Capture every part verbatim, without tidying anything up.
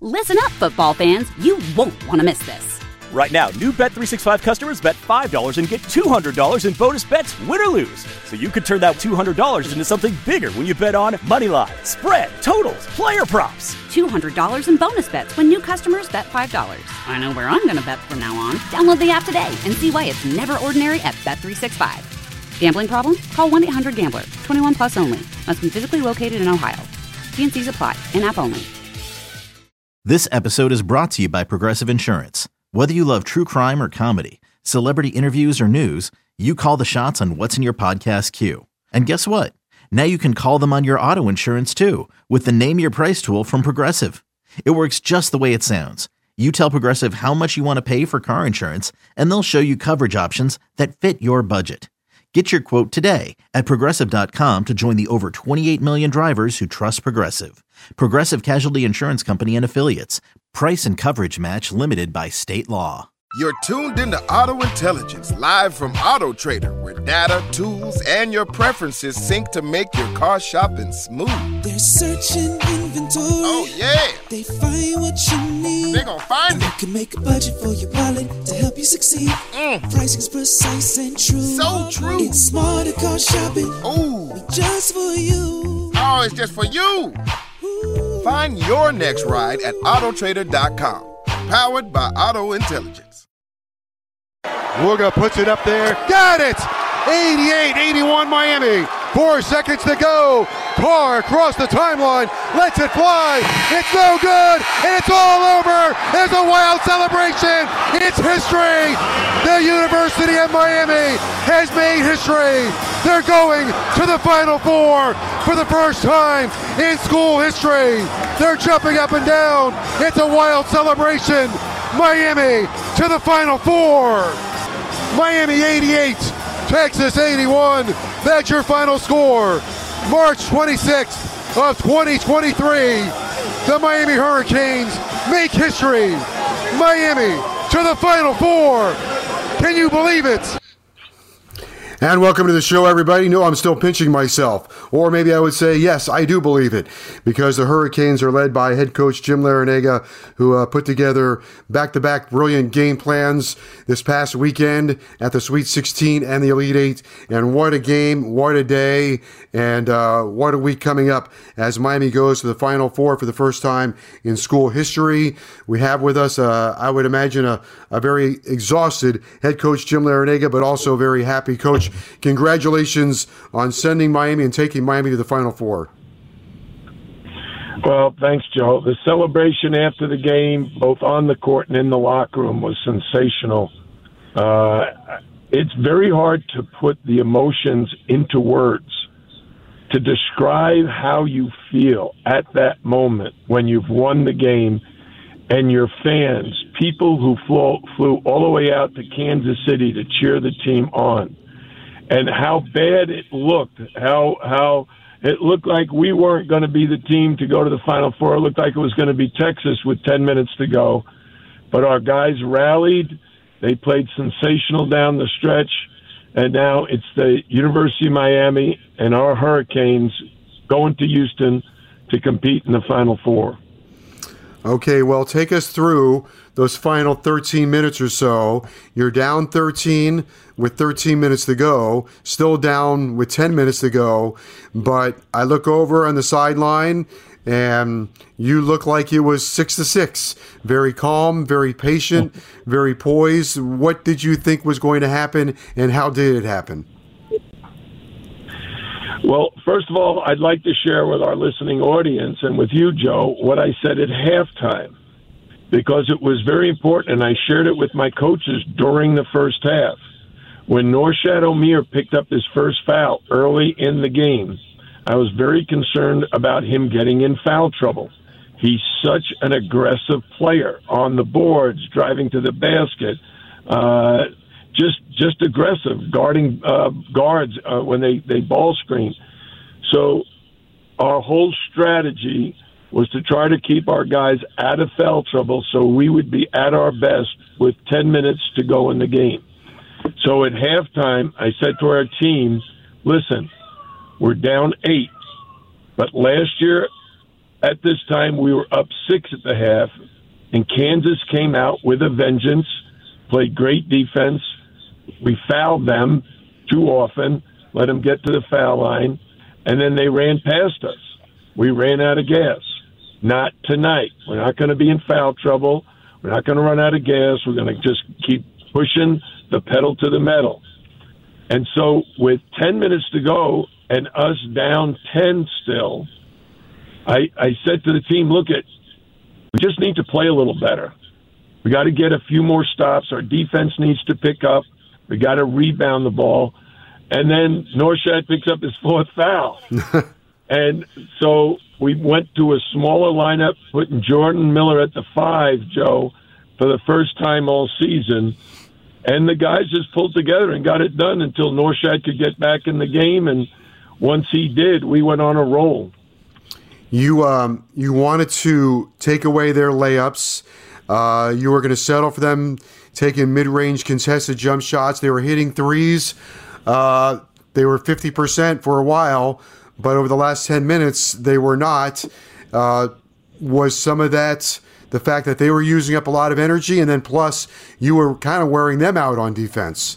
Listen up, football fans. You won't want to miss this. Right now, new Bet three sixty-five customers bet five dollars and get two hundred dollars in bonus bets, win or lose. So you could turn that two hundred dollars into something bigger when you bet on money line, spread, totals, player props. two hundred dollars in bonus bets when new customers bet five dollars. I know where I'm going to bet from now on. Download the app today and see why it's never ordinary at Bet three sixty-five. Gambling problem? Call one eight hundred gambler. twenty-one plus only. Must be physically located in Ohio. T and C's apply. In-app only. This episode is brought to you by Progressive Insurance. Whether you love true crime or comedy, celebrity interviews or news, you call the shots on what's in your podcast queue. And guess what? Now you can call them on your auto insurance too with the Name Your Price tool from Progressive. It works just the way it sounds. You tell Progressive how much you want to pay for car insurance, and they'll show you coverage options that fit your budget. Get your quote today at Progressive dot com to join the over twenty-eight million drivers who trust Progressive. Progressive Casualty Insurance Company and Affiliates. Price and coverage match limited by state law. You're tuned into Auto Intelligence, live from Auto Trader, where data, tools, and your preferences sync to make your car shopping smooth. They're searching inventory. Oh, yeah. They find what you need. They're gonna find it. You can make a budget for your wallet to help you succeed. Mm. Pricing's precise and true. So true. It's smarter car shopping. Ooh. Just for you. Oh, it's just for you. Ooh. Find your next ride at Auto Trader dot com. Powered by Auto Intelligence. Wooga puts it up there. Got it! eighty-eight eighty-one Miami. Four seconds to go. Carr across the timeline. Lets it fly. It's no good. And it's all over. There's a wild celebration. It's history. The University of Miami has made history. They're going to the Final Four for the first time in school history. They're jumping up and down. It's a wild celebration. Miami to the Final Four. Miami eighty-eight, Texas eighty-one. That's your final score. March twenty-sixth of twenty twenty-three. The Miami Hurricanes make history. Miami to the Final Four. Can you believe it? And welcome to the show, everybody. No, I'm still pinching myself. Or maybe I would say, yes, I do believe it. Because the Hurricanes are led by head coach Jim Larrañaga, who uh, put together back-to-back brilliant game plans this past weekend at the Sweet sixteen and the Elite Eight. And what a game, what a day, and uh, what a week coming up as Miami goes to the Final Four for the first time in school history. We have with us, uh, I would imagine, a, a very exhausted head coach Jim Larrañaga, but also very happy coach. Congratulations on sending Miami and taking Miami to the Final Four. Well, thanks, Joe. The celebration after the game, both on the court and in the locker room, was sensational. Uh, it's very hard to put the emotions into words, to describe how you feel at that moment when you've won the game and your fans, people who flew, flew all the way out to Kansas City to cheer the team on. And how bad it looked, how how it looked like we weren't going to be the team to go to the Final Four. It looked like it was going to be Texas with ten minutes to go. But our guys rallied. They played sensational down the stretch. And now it's the University of Miami and our Hurricanes going to Houston to compete in the Final Four. Okay, well, take us through those final thirteen minutes or so. You're down thirteen with thirteen minutes to go, still down with ten minutes to go, but I look over on the sideline and you look like it was six to six. Very calm, very patient, very poised. What did you think was going to happen, and how did it happen? Well, first of all, I'd like to share with our listening audience and with you, Joe, what I said at halftime, because it was very important, and I shared it with my coaches during the first half. When Norshad Omier picked up his first foul early in the game, I was very concerned about him getting in foul trouble. He's such an aggressive player on the boards, driving to the basket, uh, just just aggressive, guarding uh, guards uh, when they, they ball screen. So our whole strategy was to try to keep our guys out of foul trouble so we would be at our best with ten minutes to go in the game. So at halftime, I said to our team, listen, we're down eight, but last year at this time, we were up six at the half, and Kansas came out with a vengeance, played great defense. We fouled them too often, let them get to the foul line, and then they ran past us. We ran out of gas. Not tonight. We're not going to be in foul trouble. We're not going to run out of gas. We're going to just keep pushing the pedal to the metal. And so with ten minutes to go and us down ten still, I, I said to the team, look, it, we just need to play a little better. We got to get a few more stops. Our defense needs to pick up. We got to rebound the ball. And then Norchad picks up his fourth foul. And so we went to a smaller lineup, putting Jordan Miller at the five, Joe, for the first time all season. And the guys just pulled together and got it done until Norchad could get back in the game. And once he did, we went on a roll. You um, you wanted to take away their layups. Uh, you were going to settle for them taking mid-range contested jump shots. They were hitting threes. Uh, they were fifty percent for a while, but over the last ten minutes, they were not. Uh, was some of that the fact that they were using up a lot of energy, and then plus you were kind of wearing them out on defense?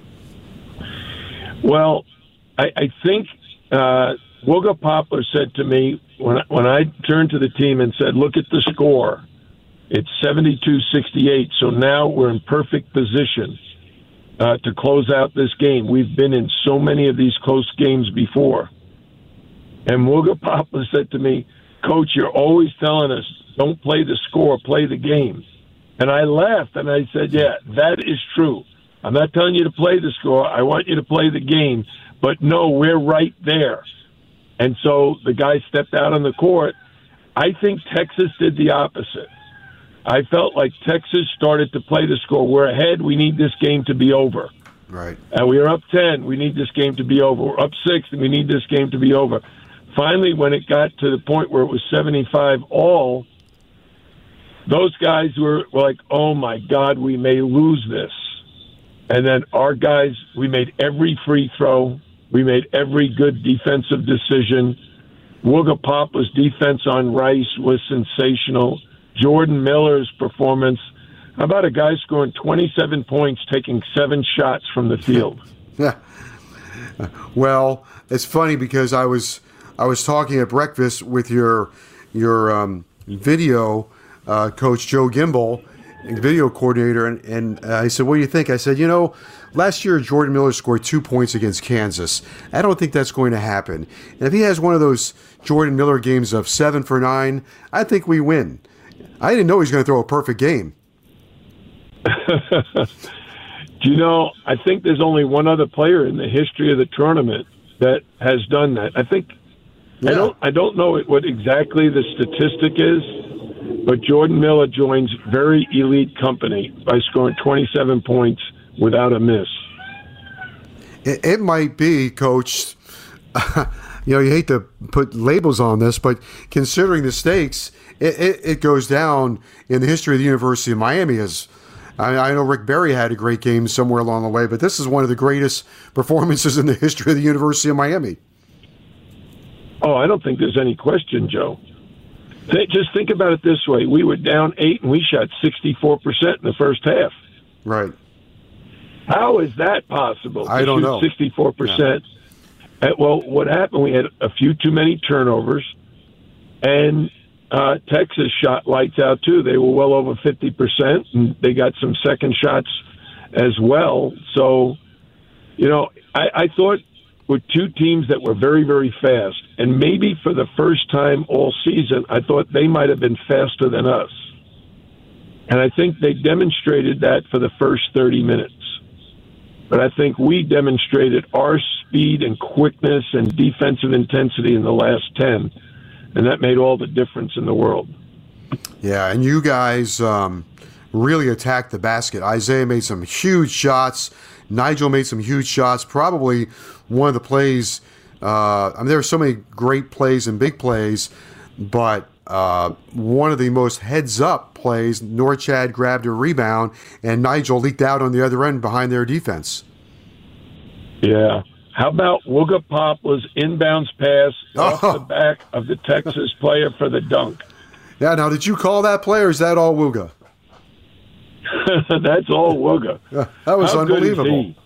Well, I, I think uh, Wooga Poplar said to me when I, when I turned to the team and said, look at the score. It's seventy-two sixty-eight, so now we're in perfect position uh, to close out this game. We've been in so many of these close games before. And Wooga Poplar said to me, Coach, you're always telling us, don't play the score, play the game. And I laughed, and I said, yeah, that is true. I'm not telling you to play the score. I want you to play the game. But, no, we're right there. And so the guy stepped out on the court. I think Texas did the opposite. I felt like Texas started to play the score. We're ahead. We need this game to be over. Right. And we are up ten. We need this game to be over. We're up six, and we need this game to be over. Finally, when it got to the point where it was seventy-five all, those guys were like, oh, my God, we may lose this. And then our guys, we made every free throw. We made every good defensive decision. Wooga Poplar's defense on Rice was sensational. Jordan Miller's performance. How about a guy scoring twenty-seven points, taking seven shots from the field? Yeah. Well, it's funny because I was I was talking at breakfast with your your um, video uh, coach, Joe Gimbel, video coordinator, and, and I said, what do you think? I said, you know, last year Jordan Miller scored two points against Kansas. I don't think that's going to happen. And if he has one of those Jordan Miller games of seven for nine, I think we win. I didn't know he was going to throw a perfect game. Do you know, I think there's only one other player in the history of the tournament that has done that. I think, yeah. I don't I don't know what exactly the statistic is, but Jordan Miller joins very elite company by scoring twenty-seven points without a miss. It, it might be, Coach, you know, you hate to put labels on this, but considering the stakes, it, it, it goes down in the history of the University of Miami as I, I know Rick Barry had a great game somewhere along the way, but this is one of the greatest performances in the history of the University of Miami. Oh, I don't think there's any question, Joe. Th- just think about it this way. We were down eight, and we shot sixty-four percent in the first half. Right. How is that possible? I don't know. sixty-four percent. Yeah. And, well, what happened, we had a few too many turnovers, and uh, Texas shot lights out, too. They were well over fifty percent, and they got some second shots as well. So, you know, I, I thought with two teams that were very, very fast, and maybe for the first time all season, I thought they might have been faster than us. And I think they demonstrated that for the first thirty minutes. But I think we demonstrated our speed and quickness and defensive intensity in the last ten, and that made all the difference in the world. Yeah, and you guys um, really attacked the basket. Isaiah made some huge shots. Nigel made some huge shots. Probably one of the plays, uh, I mean, there were so many great plays and big plays, but uh, one of the most heads-up plays, Norchad grabbed a rebound, and Nigel leaked out on the other end behind their defense. Yeah. How about Wooga Popla's inbounds pass Oh. off the back of the Texas player for the dunk? Yeah, now, did you call that play, or is that all Wooga? That's all Wooga. Yeah, that was How good is unbelievable. he?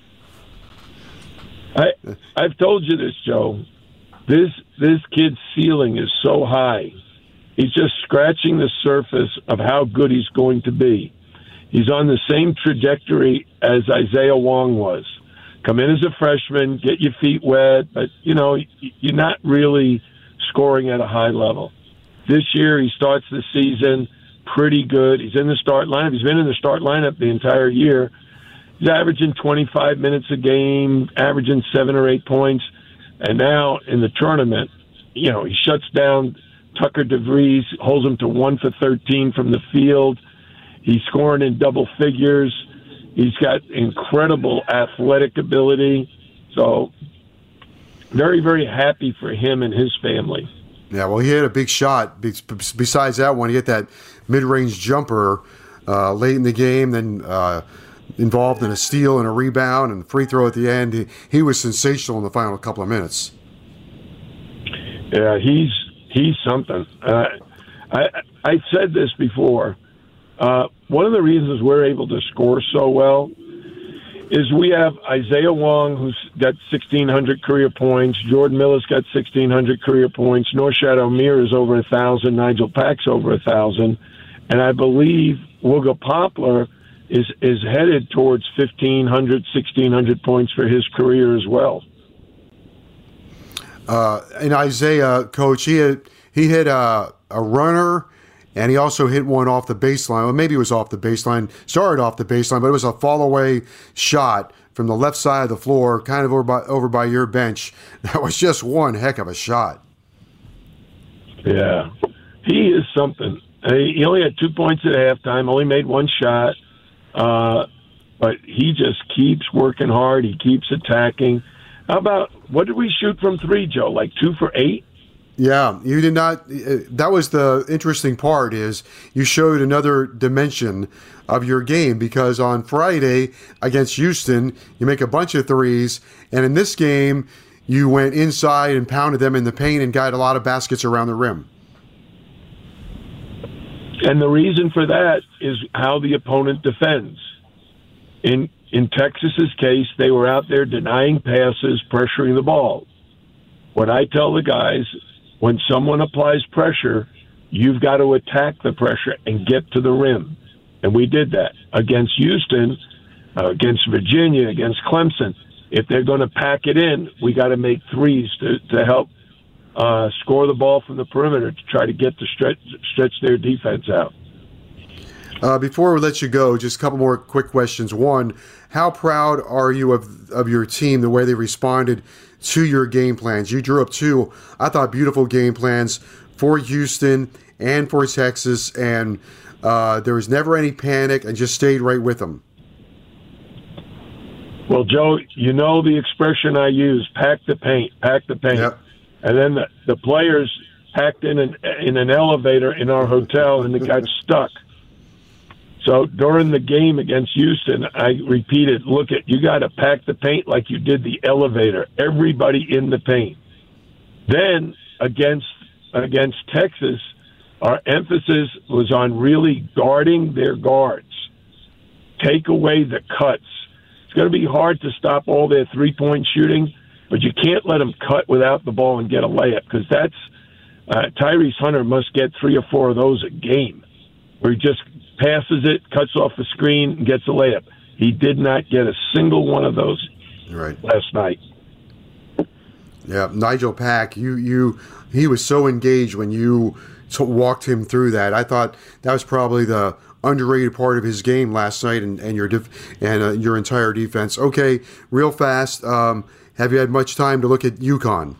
I, I've told you this, Joe. This this kid's ceiling is so high. He's just scratching the surface of how good he's going to be. He's on the same trajectory as Isaiah Wong was. Come in as a freshman, get your feet wet, but, you know, you're not really scoring at a high level. This year, he starts the season pretty good. He's in the start lineup. He's been in the start lineup the entire year. He's averaging twenty-five minutes a game, averaging seven or eight points. And now in the tournament, you know, he shuts down Tucker DeVries, holds him to one for thirteen from the field. He's scoring in double figures. He's got incredible athletic ability. So very, very happy for him and his family. Yeah, well, he had a big shot. Be- Besides that one, he hit that mid-range jumper uh, late in the game, then uh, involved in a steal and a rebound and a free throw at the end. He, he was sensational in the final couple of minutes. Yeah, he's he's something. Uh, I I said this before. Uh, one of the reasons we're able to score so well is we have Isaiah Wong, who's got sixteen hundred career points. Jordan Miller's got sixteen hundred career points. Norshad Omir is over one thousand. Nigel Pack's over one thousand. And I believe Wooga Poplar is, is headed towards fifteen hundred, sixteen hundred points for his career as well. Uh, and Isaiah, Coach, he had, he hit a, a runner, and he also hit one off the baseline. Well, maybe it was off the baseline. Started off the baseline, but it was a fall-away shot from the left side of the floor, kind of over by, over by your bench. That was just one heck of a shot. Yeah. He is something. He only had two points at halftime, only made one shot. Uh, but he just keeps working hard. He keeps attacking. How about, what did we shoot from three, Joe? Like two for eight? Yeah, you did not. That was the interesting part, is you showed another dimension of your game, because on Friday against Houston, you make a bunch of threes, and in this game, you went inside and pounded them in the paint and got a lot of baskets around the rim. And the reason for that is how the opponent defends. In in Texas's case, they were out there denying passes, pressuring the ball. What I tell the guys, when someone applies pressure, you've got to attack the pressure and get to the rim. And we did that against Houston, uh, against Virginia, against Clemson. If they're going to pack it in, we got to make threes to, to help uh, score the ball from the perimeter to try to get to stretch, stretch their defense out. Uh, before we let you go, just a couple more quick questions. One, how proud are you of of your team, the way they responded to your game plans? You drew up two, I thought, beautiful game plans for Houston and for Texas, and uh, there was never any panic and just stayed right with them. Well, Joe, you know the expression I use, pack the paint, pack the paint. Yep. And then the, the players packed in an, in an elevator in our hotel, and it got stuck. So during the game against Houston, I repeated, look, at you got to pack the paint like you did the elevator, everybody in the paint. Then against against Texas, our emphasis was on really guarding their guards. Take away the cuts. It's going to be hard to stop all their three-point shooting, but you can't let them cut without the ball and get a layup, because that's uh, Tyrese Hunter must get three or four of those a game, where he just passes it, cuts off the screen, and gets a layup. He did not get a single one of those right last night. Yeah, Nigel Pack, you you he was so engaged when you t- walked him through that. I thought that was probably the underrated part of his game last night, and, and your def- and uh, your entire defense. Okay, real fast. Um, have you had much time to look at UConn?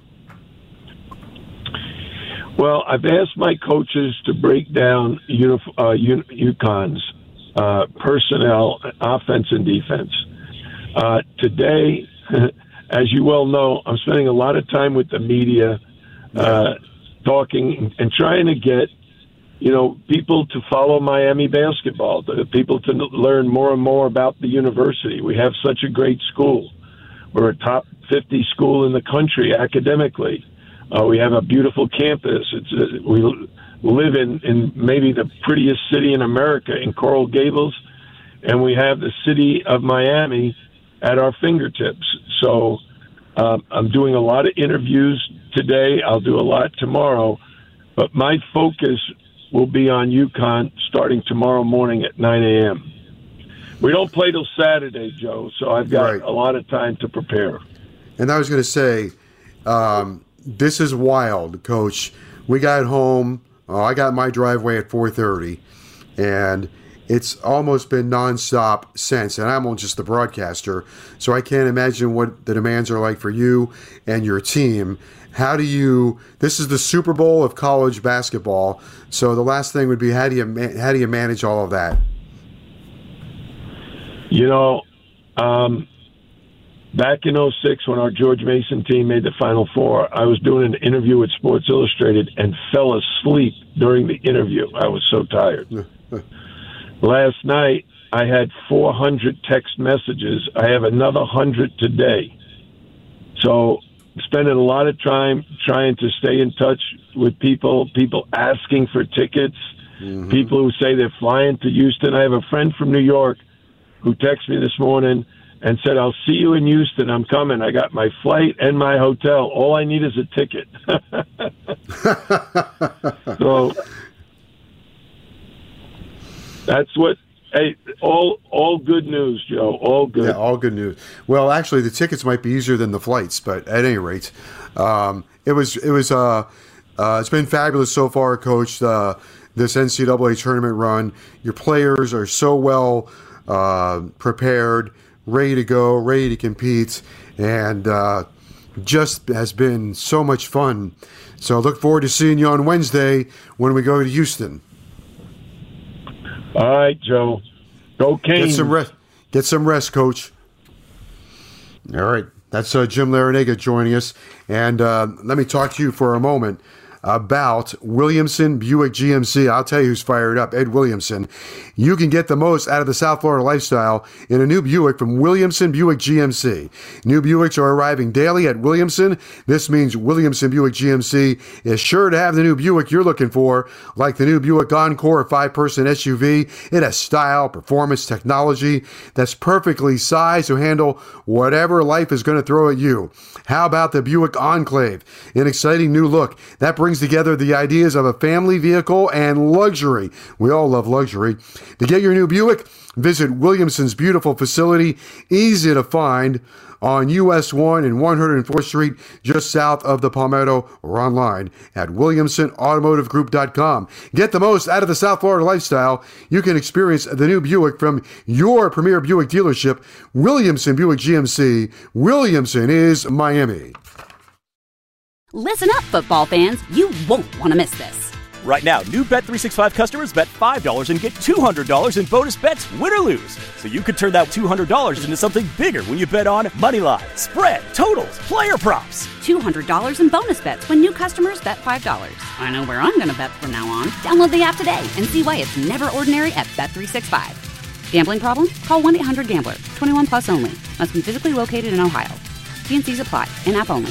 Well, I've asked my coaches to break down uni- uh, Un- UConn's uh, personnel, offense and defense. Uh, today, as you well know, I'm spending a lot of time with the media, uh, talking and trying to get, you know, people to follow Miami basketball, the people to learn more and more about the university. We have such a great school. we're a top fifty school in the country academically. Uh, we have a beautiful campus. It's a, we live in, in maybe the prettiest city in America, in Coral Gables, and we have the city of Miami at our fingertips. So um, I'm doing a lot of interviews today. I'll do a lot tomorrow, but my focus will be on UConn starting tomorrow morning at nine a.m. We don't play till Saturday, Joe, so I've got Right. a lot of time to prepare. And I was going to say, um, this is wild, Coach. We got home. Oh, I got my driveway at four thirty, and it's almost been nonstop since. And I'm just the broadcaster, so I can't imagine what the demands are like for you and your team. How do you? This is the Super Bowl of college basketball. So the last thing would be, how do you ma- how do you manage all of that? You know, um, back in oh six when our George Mason team made the Final Four, I was doing an interview with Sports Illustrated and fell asleep during the interview. I was so tired. Last night, I had four hundred text messages. I have another one hundred today. So spending a lot of time trying to stay in touch with people, people asking for tickets, mm-hmm. people who say they're flying to Houston. I have a friend from New York who texted me this morning and said, I'll see you in Houston. I'm coming. I got my flight and my hotel. All I need is a ticket. So that's what, hey, all all good news, Joe. All good. Yeah, all good news. Well, actually, the tickets might be easier than the flights, but at any rate, um, it was, it was, uh, uh, it's been fabulous so far, Coach, uh, this N C double A tournament run. Your players are so well Uh, prepared, ready to go, ready to compete, and uh, just has been so much fun. So I look forward to seeing you on Wednesday when we go to Houston. All right, Joe. Go Canes. Get some rest, get some rest, Coach. All right, that's uh, Jim Larrañaga joining us, and uh, let me talk to you for a moment about Williamson Buick G M C. I'll tell you who's fired up, Ed Williamson. You can get the most out of the South Florida lifestyle in a new Buick from Williamson Buick G M C. New Buicks are arriving daily at Williamson. This means Williamson Buick G M C is sure to have the new Buick you're looking for, like the new Buick Encore, a five-person S U V. It has style, performance, technology that's perfectly sized to handle whatever life is going to throw at you. How about the Buick Enclave? An exciting new look that brings together the ideas of a family vehicle and luxury. We all love luxury. To get your new Buick, visit Williamson's beautiful facility, easy to find on U S one and one hundred fourth Street, just south of the Palmetto, or online at williamson automotive group dot com. Get the most out of the South Florida lifestyle. You can experience the new Buick from your premier Buick dealership, Williamson Buick G M C. Williamson is Miami. Listen up, football fans. You won't want to miss this. Right now, new Bet three sixty-five customers bet five dollars and get two hundred dollars in bonus bets, win or lose. So you could turn that two hundred dollars into something bigger when you bet on Moneyline, spread, totals, player props. two hundred dollars in bonus bets when new customers bet five dollars. I know where I'm going to bet from now on. Download the app today and see why it's never ordinary at Bet three sixty-five. Gambling problem? Call one eight hundred gambler. twenty-one plus only. Must be physically located in Ohio. T and C's apply. In-app only.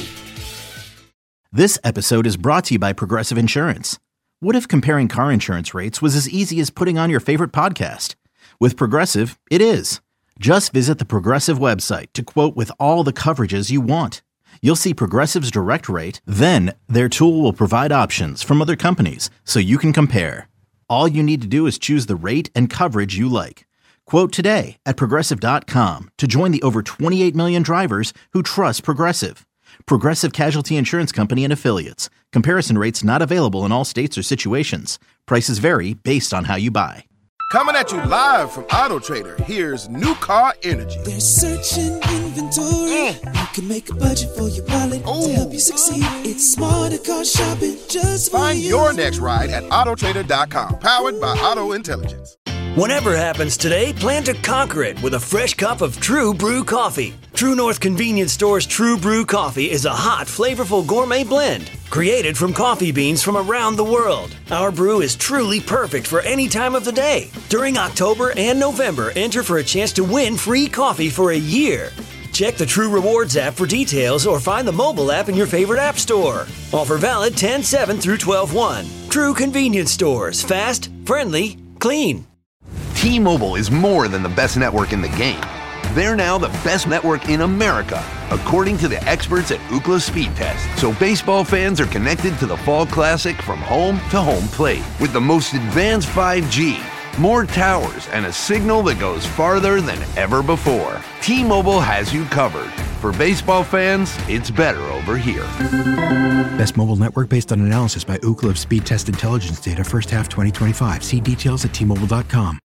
This episode is brought to you by Progressive Insurance. What if comparing car insurance rates was as easy as putting on your favorite podcast? With Progressive, it is. Just visit the Progressive website to quote with all the coverages you want. You'll see Progressive's direct rate, then their tool will provide options from other companies so you can compare. All you need to do is choose the rate and coverage you like. Quote today at progressive dot com to join the over twenty-eight million drivers who trust Progressive. Progressive Casualty Insurance Company and Affiliates. Comparison rates not available in all states or situations. Prices vary based on how you buy. Coming at you live from Auto Trader, here's New Car Energy. There's searching inventory. Mm. You can make a budget for your wallet Ooh. to help you succeed. It's smarter car shopping just for Find you. your next ride at auto trader dot com. Powered by Auto Intelligence. Whatever happens today, plan to conquer it with a fresh cup of True Brew coffee. True North Convenience Store's True Brew coffee is a hot, flavorful gourmet blend created from coffee beans from around the world. Our brew is truly perfect for any time of the day. During October and November, enter for a chance to win free coffee for a year. Check the True Rewards app for details or find the mobile app in your favorite app store. Offer valid ten seven through twelve one. True convenience stores. Fast, friendly, clean. T-Mobile is more than the best network in the game. They're now the best network in America, according to the experts at Ookla Speed Test. So baseball fans are connected to the Fall Classic from home to home plate with the most advanced five G, more towers, and a signal that goes farther than ever before. T-Mobile has you covered. For baseball fans, it's better over here. Best mobile network based on analysis by Ookla of Speed Test Intelligence data first half twenty twenty-five. See details at T Mobile dot com.